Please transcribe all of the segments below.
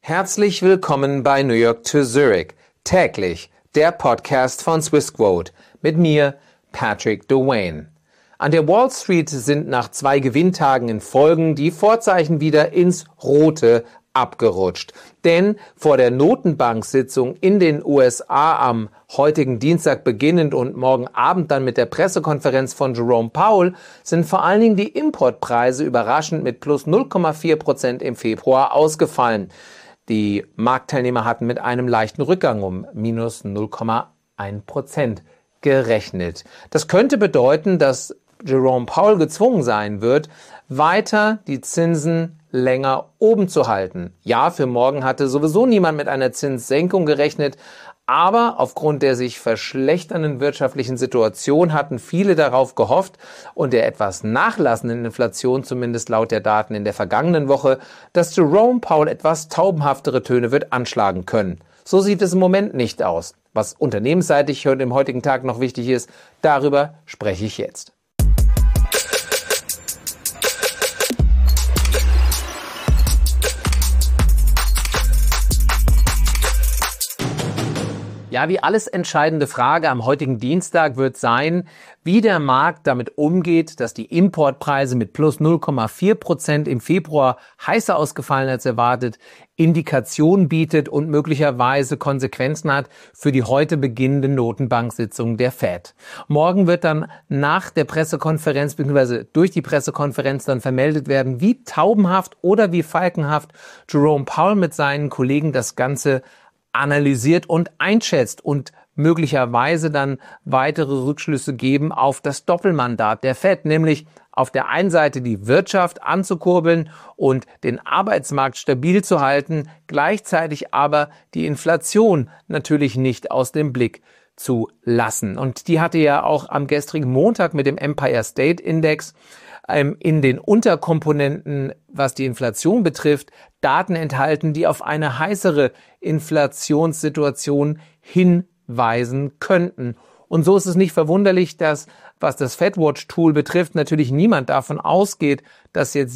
Herzlich willkommen bei New York to Zurich, täglich der Podcast von Swissquote mit mir, Patrick Dwayne. An der Wall Street sind nach 2 Gewinntagen in Folge die Vorzeichen wieder ins Rote abgerutscht. Denn vor der Notenbank-Sitzung in den USA am heutigen Dienstag beginnend und morgen Abend dann mit der Pressekonferenz von Jerome Powell sind vor allen Dingen die Importpreise überraschend mit plus 0,4% im Februar ausgefallen. Die Marktteilnehmer hatten mit einem leichten Rückgang um minus 0,1% gerechnet. Das könnte bedeuten, dass Jerome Powell gezwungen sein wird, weiter die Zinsen länger oben zu halten. Ja, für morgen hatte sowieso niemand mit einer Zinssenkung gerechnet, aber aufgrund der sich verschlechternden wirtschaftlichen Situation hatten viele darauf gehofft und der etwas nachlassenden Inflation, zumindest laut der Daten in der vergangenen Woche, dass Jerome Powell etwas taubenhaftere Töne wird anschlagen können. So sieht es im Moment nicht aus. Was unternehmensseitig im heutigen Tag noch wichtig ist, darüber spreche ich jetzt. Ja, die alles entscheidende Frage am heutigen Dienstag wird sein, wie der Markt damit umgeht, dass die Importpreise mit plus 0,4% im Februar heißer ausgefallen als erwartet, Indikationen bietet und möglicherweise Konsequenzen hat für die heute beginnende Notenbank-Sitzung der Fed. Morgen wird dann nach der Pressekonferenz bzw. durch die Pressekonferenz dann vermeldet werden, wie taubenhaft oder wie falkenhaft Jerome Powell mit seinen Kollegen das Ganze analysiert und einschätzt und möglicherweise dann weitere Rückschlüsse geben auf das Doppelmandat der Fed, nämlich auf der einen Seite die Wirtschaft anzukurbeln und den Arbeitsmarkt stabil zu halten, gleichzeitig aber die Inflation natürlich nicht aus dem Blick zu lassen. Und die hatte ja auch am gestrigen Montag mit dem Empire State Index in den Unterkomponenten, was die Inflation betrifft, Daten enthalten, die auf eine heißere Inflationssituation hinweisen könnten. Und so ist es nicht verwunderlich, dass, was das FedWatch-Tool betrifft, natürlich niemand davon ausgeht, dass jetzt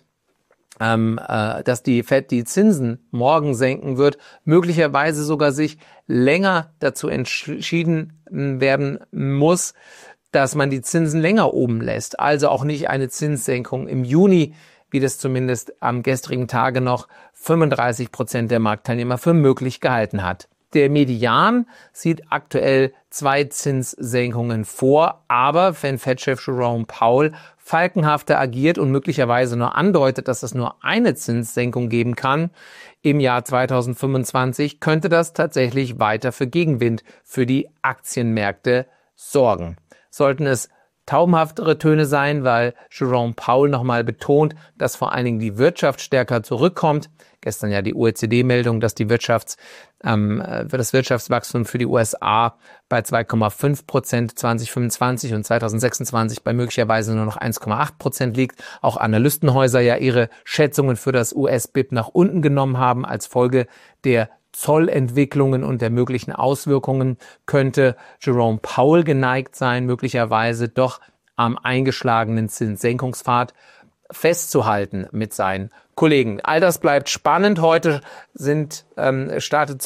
dass die Fed die Zinsen morgen senken wird, möglicherweise sogar sich länger dazu entschieden werden muss, dass man die Zinsen länger oben lässt. Also auch nicht eine Zinssenkung im Juni, wie das zumindest am gestrigen Tage noch 35% der Marktteilnehmer für möglich gehalten hat. Der Median sieht aktuell 2 Zinssenkungen vor, aber wenn Fed-Chef Jerome Powell falkenhafter agiert und möglicherweise nur andeutet, dass es nur eine Zinssenkung geben kann im Jahr 2025, könnte das tatsächlich weiter für Gegenwind für die Aktienmärkte sorgen. Sollten es taubenhaftere Töne sein, weil Jerome Powell nochmal betont, dass vor allen Dingen die Wirtschaft stärker zurückkommt. Gestern ja die OECD-Meldung, dass das Wirtschaftswachstum für die USA bei 2,5% 2025 und 2026 bei möglicherweise nur noch 1,8% liegt. Auch Analystenhäuser ja ihre Schätzungen für das US-BIP nach unten genommen haben als Folge der Zollentwicklungen und der möglichen Auswirkungen, könnte Jerome Powell geneigt sein, möglicherweise doch am eingeschlagenen Zinssenkungspfad festzuhalten mit seinen Kollegen. All das bleibt spannend. Heute gestern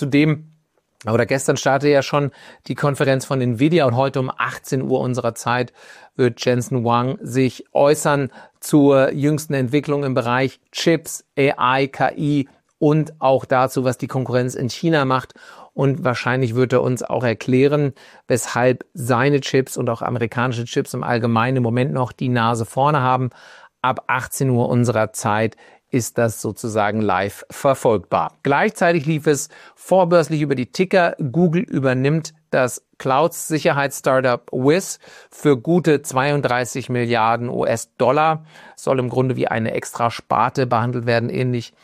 startete ja schon die Konferenz von Nvidia und heute um 18 Uhr unserer Zeit wird Jensen Huang sich äußern zur jüngsten Entwicklung im Bereich Chips, AI, KI und auch dazu, was die Konkurrenz in China macht. Und wahrscheinlich wird er uns auch erklären, weshalb seine Chips und auch amerikanische Chips im Allgemeinen im Moment noch die Nase vorne haben. Ab 18 Uhr unserer Zeit ist das sozusagen live verfolgbar. Gleichzeitig lief es vorbörslich über die Ticker. Google übernimmt das Cloud-Sicherheits-Startup Wiz für gute 32 Milliarden US-Dollar. Soll im Grunde wie eine extra Sparte behandelt werden, ähnlich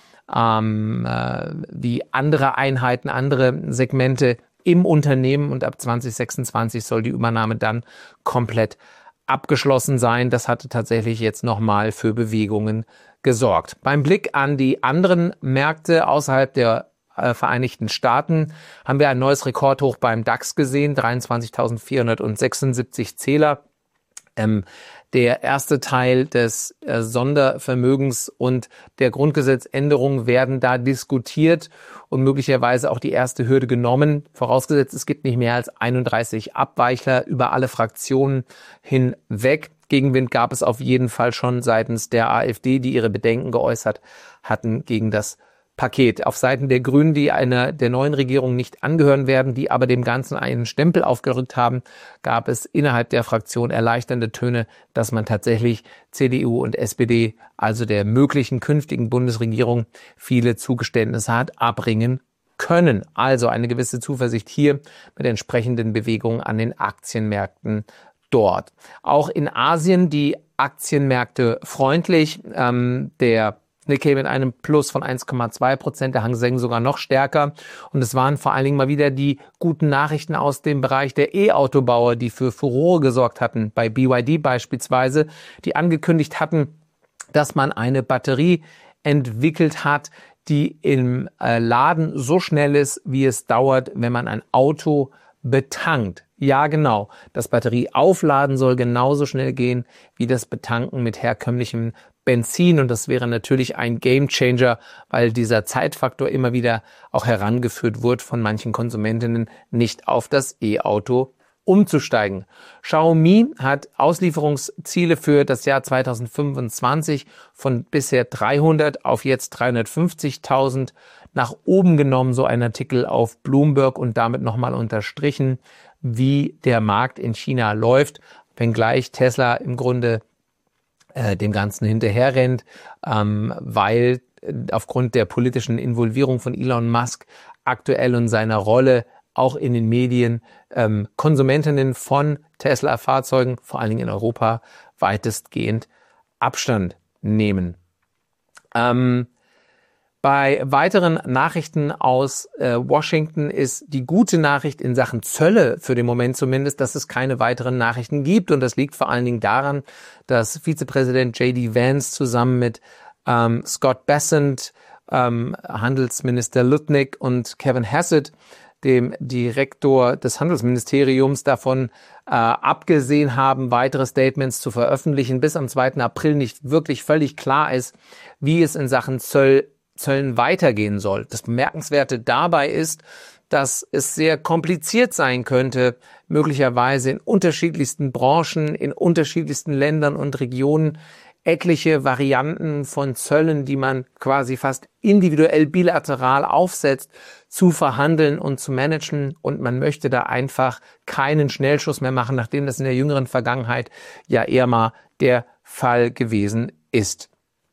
wie andere Einheiten, andere Segmente im Unternehmen. Und ab 2026 soll die Übernahme dann komplett abgeschlossen sein. Das hatte tatsächlich jetzt nochmal für Bewegungen gesorgt. Beim Blick an die anderen Märkte außerhalb der Vereinigten Staaten haben wir ein neues Rekordhoch beim DAX gesehen, 23.476 Zähler. Der erste Teil des Sondervermögens und der Grundgesetzänderung werden da diskutiert und möglicherweise auch die erste Hürde genommen. Vorausgesetzt, es gibt nicht mehr als 31 Abweichler über alle Fraktionen hinweg. Gegenwind gab es auf jeden Fall schon seitens der AfD, die ihre Bedenken geäußert hatten gegen das Paket. Auf Seiten der Grünen, die einer der neuen Regierung nicht angehören werden, die aber dem Ganzen einen Stempel aufgerückt haben, gab es innerhalb der Fraktion erleichternde Töne, dass man tatsächlich CDU und SPD, also der möglichen künftigen Bundesregierung, viele Zugeständnisse hat abbringen können. Also eine gewisse Zuversicht hier mit entsprechenden Bewegungen an den Aktienmärkten dort. Auch in Asien die Aktienmärkte freundlich. Der Nikkei mit einem Plus von 1,2%, der Hang Seng sogar noch stärker. Und es waren vor allen Dingen mal wieder die guten Nachrichten aus dem Bereich der E-Autobauer, die für Furore gesorgt hatten. Bei BYD beispielsweise, die angekündigt hatten, dass man eine Batterie entwickelt hat, die im Laden so schnell ist, wie es dauert, wenn man ein Auto betankt. Ja, genau. Das Batterieaufladen soll genauso schnell gehen wie das Betanken mit herkömmlichem Benzin. Und das wäre natürlich ein Gamechanger, weil dieser Zeitfaktor immer wieder auch herangeführt wird von manchen Konsumentinnen, nicht auf das E-Auto umzusteigen. Xiaomi hat Auslieferungsziele für das Jahr 2025 von bisher 300 auf jetzt 350.000 nach oben genommen, so ein Artikel auf Bloomberg, und damit nochmal unterstrichen, wie der Markt in China läuft, wenngleich Tesla im Grunde dem Ganzen hinterherrennt, weil aufgrund der politischen Involvierung von Elon Musk aktuell und seiner Rolle auch in den Medien Konsumentinnen von Tesla-Fahrzeugen, vor allen Dingen in Europa, weitestgehend Abstand nehmen. Bei weiteren Nachrichten aus Washington ist die gute Nachricht in Sachen Zölle für den Moment zumindest, dass es keine weiteren Nachrichten gibt. Und das liegt vor allen Dingen daran, dass Vizepräsident J.D. Vance zusammen mit Scott Bessent, Handelsminister Lutnick und Kevin Hassett, dem Direktor des Handelsministeriums, davon abgesehen haben, weitere Statements zu veröffentlichen, bis am 2. April nicht wirklich völlig klar ist, wie es in Sachen Zöllen weitergehen soll. Das Bemerkenswerte dabei ist, dass es sehr kompliziert sein könnte, möglicherweise in unterschiedlichsten Branchen, in unterschiedlichsten Ländern und Regionen etliche Varianten von Zöllen, die man quasi fast individuell bilateral aufsetzt, zu verhandeln und zu managen. Und man möchte da einfach keinen Schnellschuss mehr machen, nachdem das in der jüngeren Vergangenheit ja eher mal der Fall gewesen ist.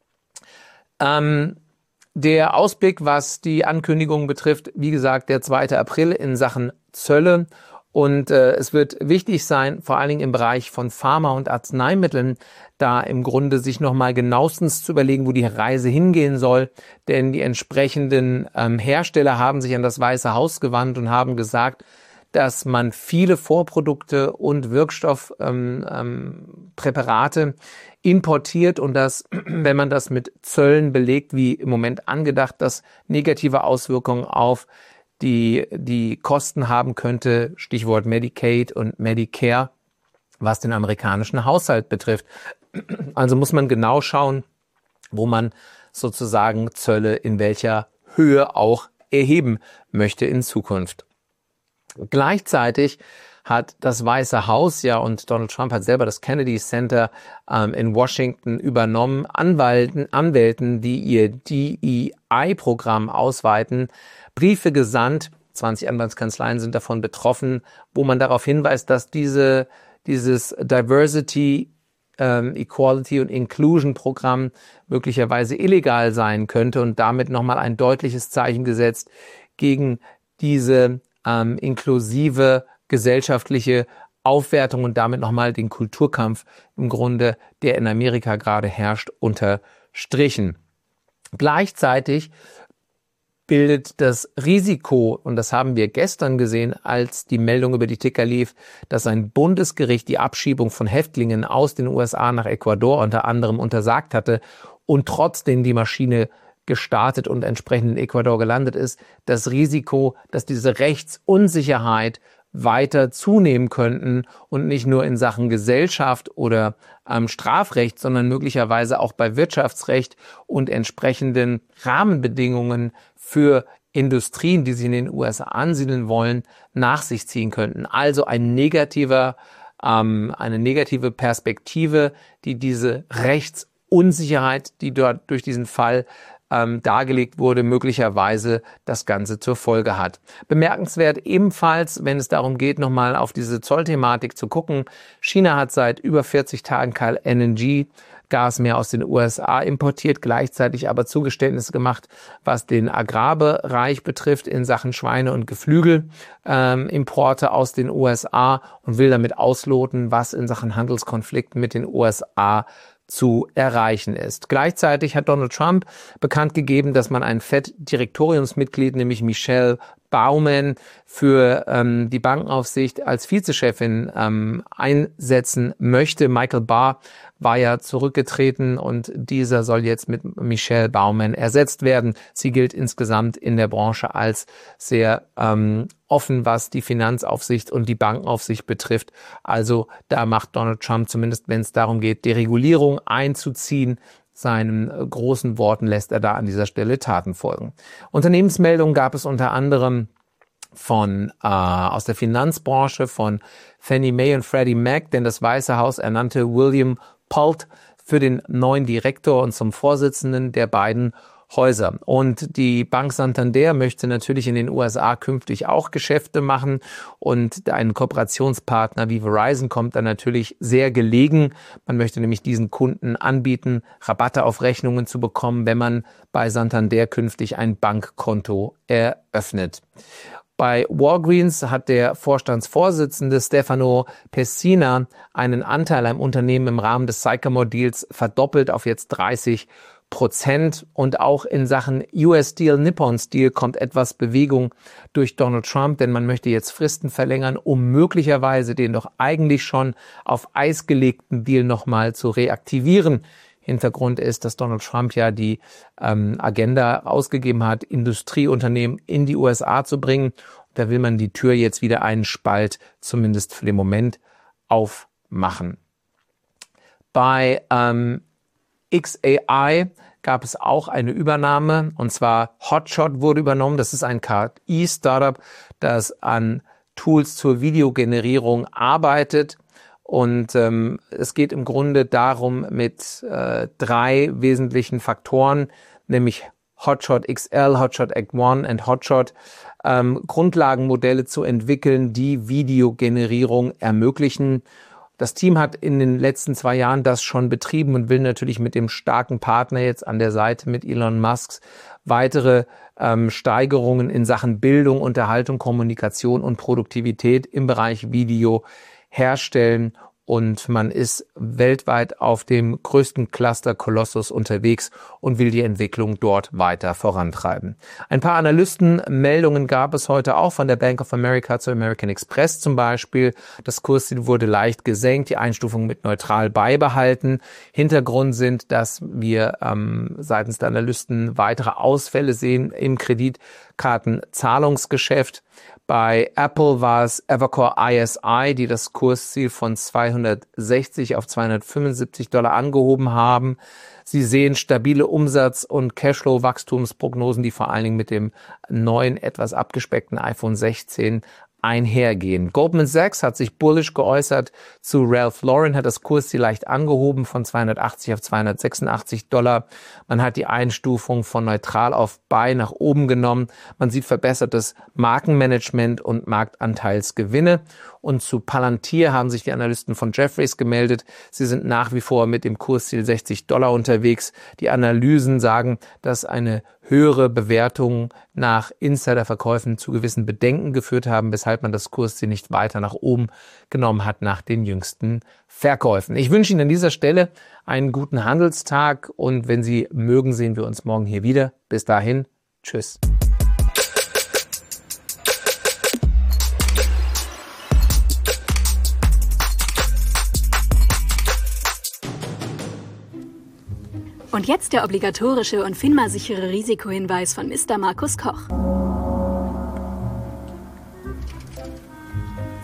Der Ausblick, was die Ankündigung betrifft, wie gesagt, der 2. April in Sachen Zölle. Und es wird wichtig sein, vor allen Dingen im Bereich von Pharma- und Arzneimitteln, da im Grunde sich nochmal genauestens zu überlegen, wo die Reise hingehen soll. Denn die entsprechenden Hersteller haben sich an das Weiße Haus gewandt und haben gesagt, dass man viele Vorprodukte und Wirkstoffpräparate importiert und dass, wenn man das mit Zöllen belegt, wie im Moment angedacht, das negative Auswirkungen auf die Kosten haben könnte, Stichwort Medicaid und Medicare, was den amerikanischen Haushalt betrifft. Also muss man genau schauen, wo man sozusagen Zölle in welcher Höhe auch erheben möchte in Zukunft. Gleichzeitig hat das Weiße Haus, ja, und Donald Trump hat selber das Kennedy Center in Washington übernommen, Anwälten, die ihr DEI-Programm ausweiten, Briefe gesandt. 20 Anwaltskanzleien sind davon betroffen, wo man darauf hinweist, dass dieses Diversity, Equality und Inclusion Programm möglicherweise illegal sein könnte und damit nochmal ein deutliches Zeichen gesetzt gegen diese inklusive gesellschaftliche Aufwertung und damit nochmal den Kulturkampf im Grunde, der in Amerika gerade herrscht, unterstrichen. Gleichzeitig bildet das Risiko, und das haben wir gestern gesehen, als die Meldung über die Ticker lief, dass ein Bundesgericht die Abschiebung von Häftlingen aus den USA nach Ecuador unter anderem untersagt hatte und trotzdem die Maschine gestartet und entsprechend in Ecuador gelandet ist, das Risiko, dass diese Rechtsunsicherheit weiter zunehmen könnten und nicht nur in Sachen Gesellschaft oder Strafrecht, sondern möglicherweise auch bei Wirtschaftsrecht und entsprechenden Rahmenbedingungen für Industrien, die sich in den USA ansiedeln wollen, nach sich ziehen könnten. Also eine negative Perspektive, die diese Rechtsunsicherheit, die dort durch diesen Fall dargelegt wurde, möglicherweise das Ganze zur Folge hat. Bemerkenswert ebenfalls, wenn es darum geht, nochmal auf diese Zollthematik zu gucken. China hat seit über 40 Tagen kein LNG-Gas mehr aus den USA importiert, gleichzeitig aber Zugeständnisse gemacht, was den Agrarbereich betrifft in Sachen Schweine- und Geflügelimporte aus den USA und will damit ausloten, was in Sachen Handelskonflikten mit den USA zu erreichen ist. Gleichzeitig hat Donald Trump bekannt gegeben, dass man ein FED-Direktoriumsmitglied, nämlich Michelle Bowman, für die Bankenaufsicht als Vizechefin einsetzen möchte. Michael Barr war ja zurückgetreten und dieser soll jetzt mit Michelle Bowman ersetzt werden. Sie gilt insgesamt in der Branche als sehr offen, was die Finanzaufsicht und die Bankenaufsicht betrifft. Also da macht Donald Trump, zumindest wenn es darum geht, Deregulierung einzuziehen, seinen großen Worten lässt er da an dieser Stelle Taten folgen. Unternehmensmeldungen gab es unter anderem aus der Finanzbranche von Fannie Mae und Freddie Mac, denn das Weiße Haus ernannte William Pult für den neuen Direktor und zum Vorsitzenden der beiden Häuser. Und die Bank Santander möchte natürlich in den USA künftig auch Geschäfte machen und ein Kooperationspartner wie Verizon kommt dann natürlich sehr gelegen. Man möchte nämlich diesen Kunden anbieten, Rabatte auf Rechnungen zu bekommen, wenn man bei Santander künftig ein Bankkonto eröffnet. Bei Walgreens hat der Vorstandsvorsitzende Stefano Pessina einen Anteil am Unternehmen im Rahmen des Sycamore-Deals verdoppelt auf jetzt 30%. Und auch in Sachen US Steel, Nippon Steel kommt etwas Bewegung durch Donald Trump, denn man möchte jetzt Fristen verlängern, um möglicherweise den doch eigentlich schon auf Eis gelegten Deal nochmal zu reaktivieren. Hintergrund ist, dass Donald Trump ja die Agenda ausgegeben hat, Industrieunternehmen in die USA zu bringen. Und da will man die Tür jetzt wieder einen Spalt, zumindest für den Moment, aufmachen. Bei XAI gab es auch eine Übernahme, und zwar Hotshot wurde übernommen. Das ist ein KI-Startup, das an Tools zur Videogenerierung arbeitet. Und es geht im Grunde darum, mit 3 wesentlichen Faktoren, nämlich Hotshot XL, Hotshot Act 1 und Hotshot, Grundlagenmodelle zu entwickeln, die Videogenerierung ermöglichen. Das Team hat in den letzten 2 Jahren das schon betrieben und will natürlich mit dem starken Partner jetzt an der Seite mit Elon Musk weitere Steigerungen in Sachen Bildung, Unterhaltung, Kommunikation und Produktivität im Bereich Video herstellen. Und man ist weltweit auf dem größten Cluster Colossus unterwegs und will die Entwicklung dort weiter vorantreiben. Ein paar Analystenmeldungen gab es heute auch von der Bank of America zu American Express zum Beispiel. Das Kursziel wurde leicht gesenkt, die Einstufung mit neutral beibehalten. Hintergrund sind, dass wir seitens der Analysten weitere Ausfälle sehen im Kreditkartenzahlungsgeschäft. Bei Apple war es Evercore ISI, die das Kursziel von 260 auf $275 angehoben haben. Sie sehen stabile Umsatz- und Cashflow-Wachstumsprognosen, die vor allen Dingen mit dem neuen, etwas abgespeckten iPhone 16 einhergehen. Goldman Sachs hat sich bullish geäußert zu Ralph Lauren, hat das Kursziel leicht angehoben von 280 auf $286. Man hat die Einstufung von neutral auf buy nach oben genommen. Man sieht verbessertes Markenmanagement und Marktanteilsgewinne. Und zu Palantir haben sich die Analysten von Jefferies gemeldet. Sie sind nach wie vor mit dem Kursziel $60 unterwegs. Die Analysen sagen, dass eine höhere Bewertung nach Insiderverkäufen zu gewissen Bedenken geführt haben, weshalb man das Kursziel nicht weiter nach oben genommen hat nach den jüngsten Verkäufen. Ich wünsche Ihnen an dieser Stelle einen guten Handelstag und wenn Sie mögen, sehen wir uns morgen hier wieder. Bis dahin, tschüss. Und jetzt der obligatorische und FINMA-sichere Risikohinweis von Mr. Markus Koch.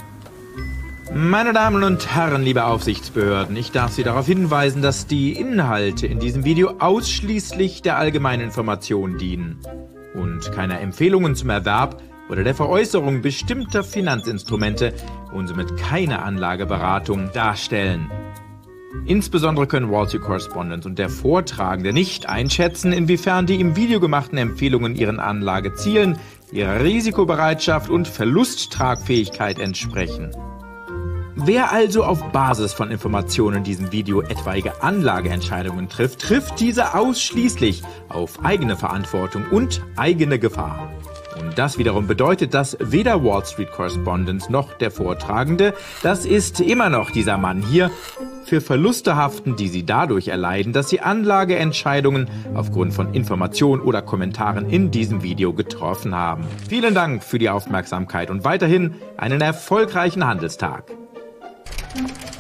Meine Damen und Herren, liebe Aufsichtsbehörden, ich darf Sie darauf hinweisen, dass die Inhalte in diesem Video ausschließlich der allgemeinen Information dienen und keine Empfehlungen zum Erwerb oder der Veräußerung bestimmter Finanzinstrumente und somit keine Anlageberatung darstellen. Insbesondere können Wall Street Correspondent und der Vortragende nicht einschätzen, inwiefern die im Video gemachten Empfehlungen ihren Anlagezielen, ihrer Risikobereitschaft und Verlusttragfähigkeit entsprechen. Wer also auf Basis von Informationen in diesem Video etwaige Anlageentscheidungen trifft, trifft diese ausschließlich auf eigene Verantwortung und eigene Gefahr. Und das wiederum bedeutet, dass weder Wall Street Correspondent noch der Vortragende, das ist immer noch dieser Mann hier, für Verluste haften, die sie dadurch erleiden, dass sie Anlageentscheidungen aufgrund von Informationen oder Kommentaren in diesem Video getroffen haben. Vielen Dank für die Aufmerksamkeit und weiterhin einen erfolgreichen Handelstag.